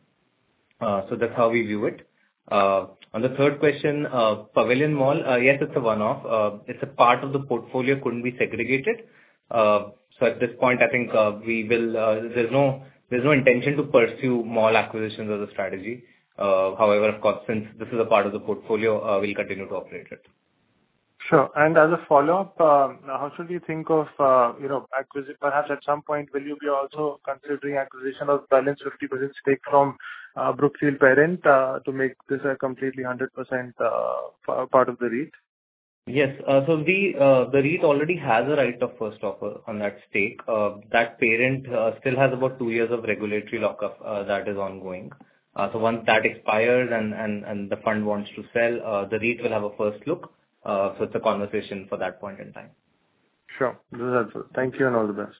Uh, So that's how we view it. Uh, On the third question, uh, Pavilion Mall, uh, yes, it's a one-off. Uh, It's a part of the portfolio, couldn't be segregated. Uh, So at this point, I think uh, we will. Uh, there's no there's no intention to pursue mall acquisitions as a strategy. Uh, However, of course, since this is a part of the portfolio, uh, we'll continue to operate it. Sure. And as a follow-up, um, how should we think of, uh, you know, acquisition? Perhaps at some point, will you be also considering acquisition of balance fifty percent stake from uh, Brookfield parent uh, to make this a completely one hundred percent uh, p- part of the REIT? Yes. uh, So the uh, the REIT already has a right of first offer on that stake. Uh, That parent uh, still has about two years of regulatory lockup uh, that is ongoing. Uh, So once that expires and and and the fund wants to sell, uh, the REIT will have a first look. Uh, So it's a conversation for that point in time. Sure. This is helpful. Thank you and all the best.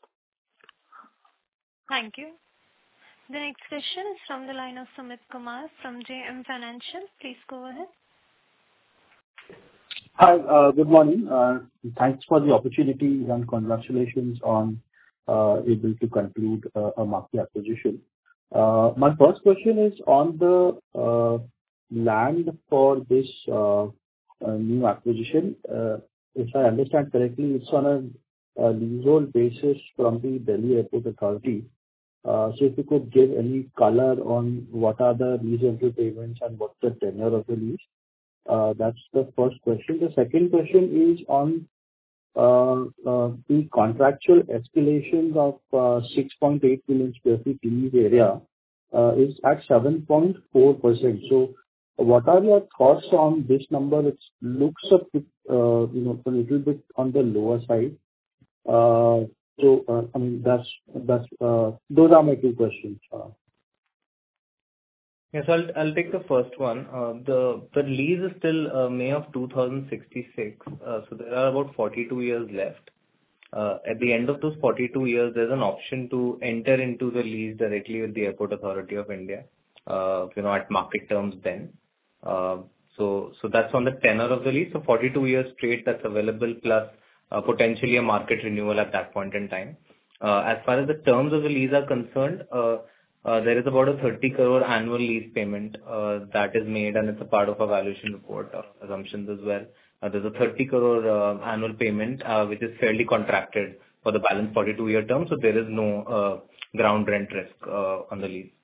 Thank you. The next question is from the line of Sumit Kumar from J M Financial. Please go ahead. Hi, uh, good morning. Uh, Thanks for the opportunity and congratulations on uh, able to conclude uh, a marquee acquisition. Uh, My first question is on the uh, land for this uh, uh, new acquisition. Uh, If I understand correctly, it's on a a leasehold basis from the Delhi Airport Authority. Uh, So if you could give any color on what are the lease rental payments and what's the tenure of the lease? Uh, That's the first question. The second question is on uh, uh, the contractual escalations of uh, six point eight million square feet lease area uh, is at seven point four percent. So what are your thoughts on this number? It looks a bit, uh, you know, a little bit on the lower side. Uh, So, uh, I mean, that's that's uh, those are my two questions. Uh, Yes, I'll I'll take the first one. Uh, The the lease is till uh, May of two thousand sixty-six. Uh, So there are about forty-two years left. Uh, At the end of those forty-two years, there's an option to enter into the lease directly with the Airport Authority of India, uh, you know, at market terms then. Uh, So so that's on the tenor of the lease. So forty-two years straight, that's available, plus uh, potentially a market renewal at that point in time. Uh, As far as the terms of the lease are concerned, uh, uh, there is about a thirty crore annual lease payment uh, that is made, and it's a part of our valuation report uh, assumptions as well. Uh, There's a thirty crore uh, annual payment, uh, which is fairly contracted for the balance forty-two year term, so there is no uh, ground rent risk uh, on the lease.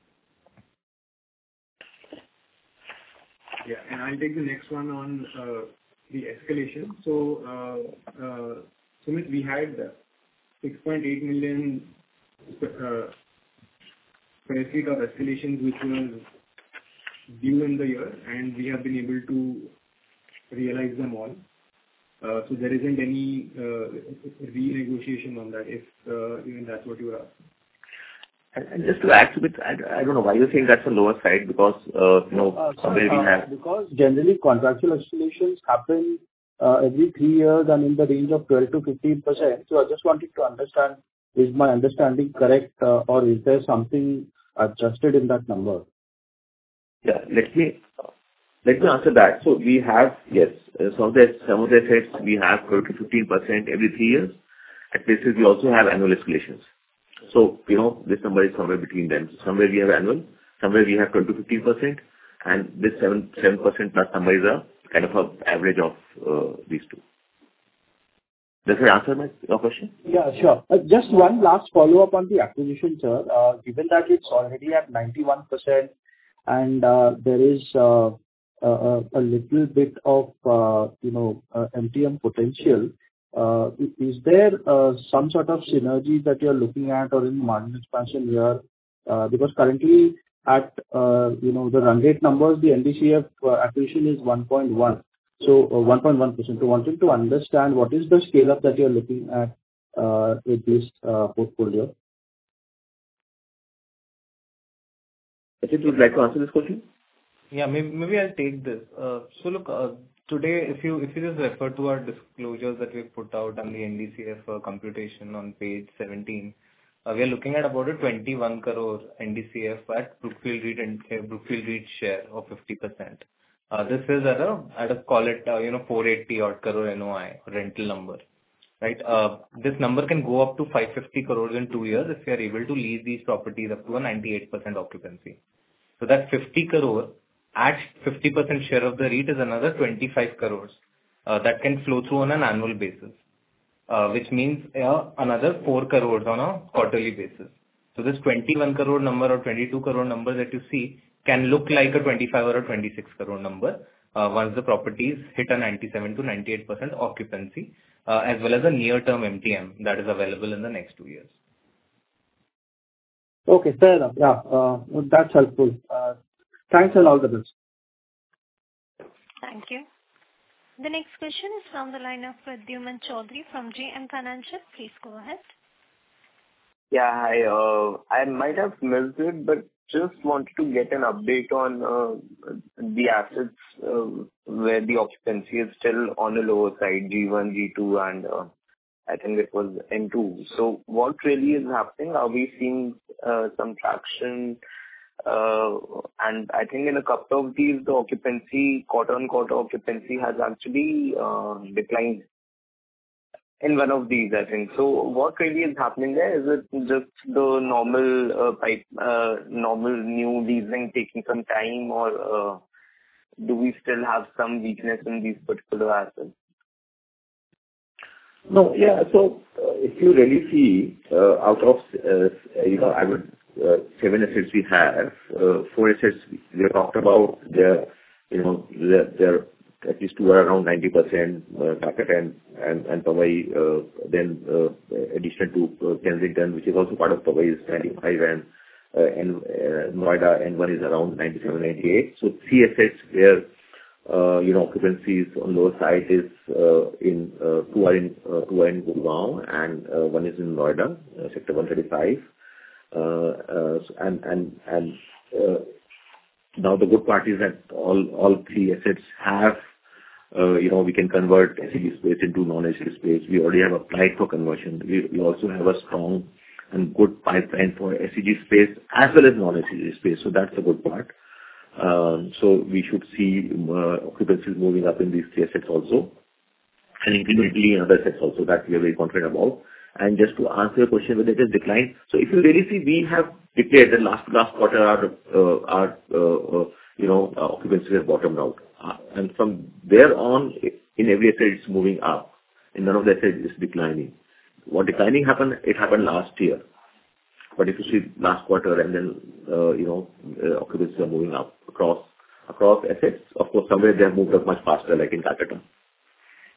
Yeah, and I'll take the next one on uh, the escalation. So, uh, uh, Sumit, we had six point eight million uh, specific of escalations which were due in the year, and we have been able to realize them all. Uh, so there isn't any uh, renegotiation on that, if uh, even that's what you were asking. And and just to add to it, I I don't know why you think that's the lower side, because, uh, you know, Uh, somewhere we uh, have... Because generally contractual escalations happen uh, every three years and in the range of twelve to fifteen percent. So I just wanted to understand, is my understanding correct, uh, or is there something adjusted in that number? Yeah, let me let me answer that. So we have, yes, uh, some of the some of the assets we have twelve to fifteen percent every three years. At places we also have annual escalations. So, you know, this number is somewhere between them. Somewhere we have annual, somewhere we have twelve to fifteen percent, and this seven percent plus number is a kind of a average of uh, these two. Does that answer my your question? Yeah, sure. Uh, Just one last follow-up on the acquisition, sir. Uh, Given that it's already at ninety-one percent and uh, there is uh, a a- a little bit of, uh, you know, uh, M T M potential, uh, i- is there uh, some sort of synergy that you're looking at or in margin expansion here? Uh, Because currently at, uh, you know, the run rate numbers, the N D C F uh, acquisition is one point one. So, uh, one point one percent. So wanting to understand what is the scale-up that you're looking at uh, with this uh, portfolio? Ajit, would you like to answer this question? Yeah, maybe, maybe I'll take this. Uh, so look, uh, today, if you if you just refer to our disclosures that we've put out on the N D C F uh, computation on page seventeen, uh, we are looking at about a twenty-one crore N D C F at Brookfield REIT and uh, Brookfield REIT share of fifty percent. Uh, this is at a at a call it uh, you know four hundred eighty odd crore N O I rental number, right? Uh, this number can go up to five hundred fifty crores in two years if we are able to lease these properties up to a ninety-eight percent occupancy. So that fifty crore at fifty percent share of the REIT is another twenty-five crores uh, that can flow through on an annual basis, uh, which means uh, another four crores on a quarterly basis. So this twenty-one crore number or twenty-two crore number that you see can look like a twenty-five or a twenty-six crore number uh, once the properties hit a ninety-seven to ninety-eight percent occupancy, uh, as well as a near-term M T M that is available in the next two years. Okay, fair enough. Yeah, uh, that's helpful. Uh, Thanks and all the best. Thank you. The next question is from the line of Pradyuman Chaudhary from J M Financial. Please go ahead. Yeah, hi. Uh, I might have missed it, but just wanted to get an update on uh, the assets uh, where the occupancy is still on the lower side, G one, G two, and uh, I think it was N two. So what really is happening? Are we seeing uh, some traction? Uh, and I think in a couple of these, the occupancy, quarter-on-quarter occupancy has actually uh, declined. In one of these, I think. So what really is happening there? Is it just the normal uh, pipe, uh, normal new leasing taking some time, or uh, do we still have some weakness in these particular assets? No, yeah. So, uh, if you really see, uh, out of, uh, you know, I would, uh, seven assets we have, uh, four assets we have talked about, they're, you know, they're, they're at least two are around ninety percent, uh, Calcutta and, and, and Powai, uh, then, uh, addition to uh, Kensington, which is also part of Powai, is ninety-five, and, uh, and, uh, Noida, and one is around ninety-seven, ninety-eight. So three assets where, Uh, you know, occupancies on lower side is uh, in uh, two are in uh, two are in Gurgaon, and uh, one is in Noida, uh, sector one thirty-five. Uh, uh, and and and uh, now the good part is that all all three assets have, uh, you know, we can convert S E Z space into non-S E Z space. We already have applied for conversion. We we also have a strong and good pipeline for S E Z space as well as non-S E Z space. So that's the good part. Um, so we should see uh, occupancies moving up in these three assets also, and incrementally in other assets also, that we are very confident about. And just to answer your question whether it has declined, so if you really see, we have declared that last last quarter our uh, our uh, uh, you know uh, occupancy has bottomed out, uh, and from there on, in every asset it's moving up. In none of the assets it's declining. What declining happened? It happened last year. But if you see last quarter and then, uh, you know, uh, occupancies are moving up across across assets. Of course, somewhere they have moved up much faster, like in Calcutta.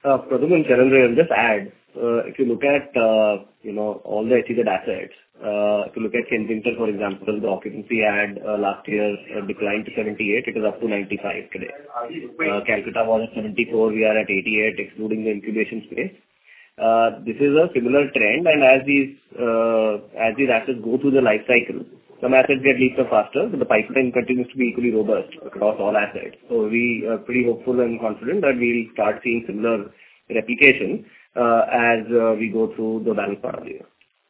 Uh, Pratham and Chandra, I'll just add, uh, if you look at, uh, you know, all the S E Z assets, uh, if you look at Kensington, for example, the occupancy had uh, last year uh, declined to seventy-eight. It is up to ninety-five today. Uh, Calcutta was at seventy-four. We are at eighty-eight, excluding the incubation space. Uh, This is a similar trend, and as these uh, as these assets go through the life cycle, some assets get leased up faster, but the pipeline continues to be equally robust across all assets. So we are pretty hopeful and confident that we'll start seeing similar replication uh, as uh, we go through the balance part of the year.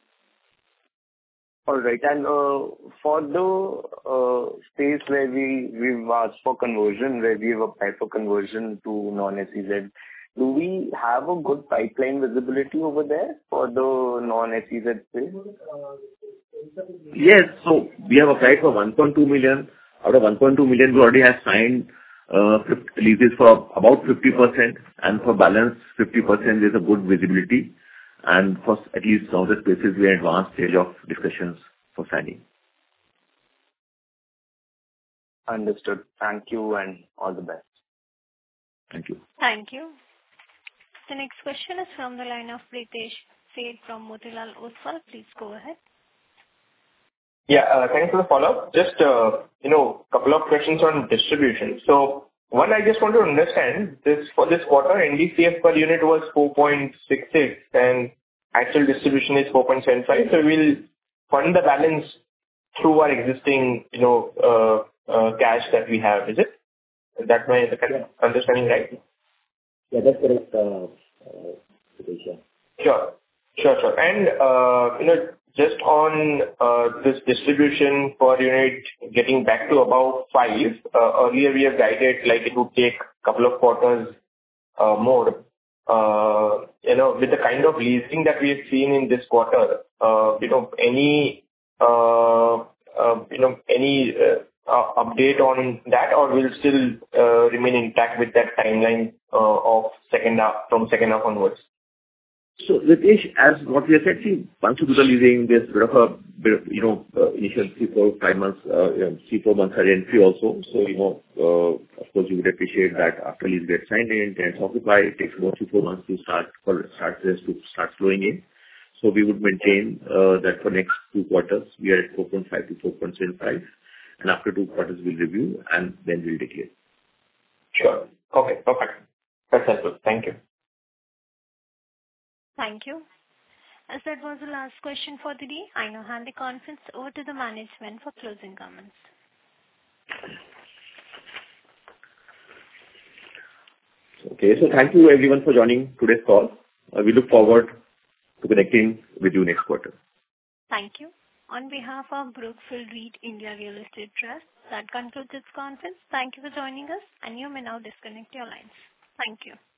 All right. And uh, for the uh, space where we, we've asked for conversion, where we've applied for conversion to non-S E Z, do we have a good pipeline visibility over there for the non-S E Z space? Yes. So we have applied for one point two million. Out of one point two million, we already have signed uh, leases for about fifty percent, and for balance fifty percent, there's a good visibility. And for at least some of the spaces, we are in advanced stage of discussions for signing. Understood. Thank you, and all the best. Thank you. Thank you. The next question is from the line of Pritesh Sheth from Motilal Oswal. Please go ahead. Yeah, uh, thanks for the follow-up. Just, uh, you know, a couple of questions on distribution. So one, I just want to understand this, for this quarter, N D C F per unit was four point six six, and actual distribution is four point seven five. So we'll fund the balance through our existing, you know, uh, uh, cash that we have. Is it? Is that my understanding right? Yeah, that's correct, uh, uh, Pritesh. Sure. Sure, sure. And, uh, you know, just on uh, this distribution per unit getting back to about five, uh, earlier we have guided like it would take a couple of quarters uh, more. Uh, you know, with the kind of leasing that we have seen in this quarter, uh, you know, any, uh, uh, you know, any uh, uh, update on that, or will still uh, remain intact with that timeline uh, of second half, from second half onwards? So, Ritesh, as what we have said, see, once you do the leasing, there's a bit of a, bit of, you know, uh, initial three, four, five months, uh, you know, three, four months are entry also. So, you know, uh, of course, you would appreciate that after lease gets signed in, tenants occupy, it takes about three, four months to start, for start sales to start flowing in. So we would maintain uh, that for next two quarters, we are at four point five to four point seven five, and after two quarters, we'll review, and then we'll declare. Sure. Okay, perfect. That's helpful. Thank you. Thank you. As that was the last question for the day, I now hand the conference over to the management for closing comments. Okay, so thank you everyone for joining today's call. Uh, we look forward to connecting with you next quarter. Thank you. On behalf of Brookfield REIT India Real Estate Trust, that concludes this conference. Thank you for joining us, and you may now disconnect your lines. Thank you.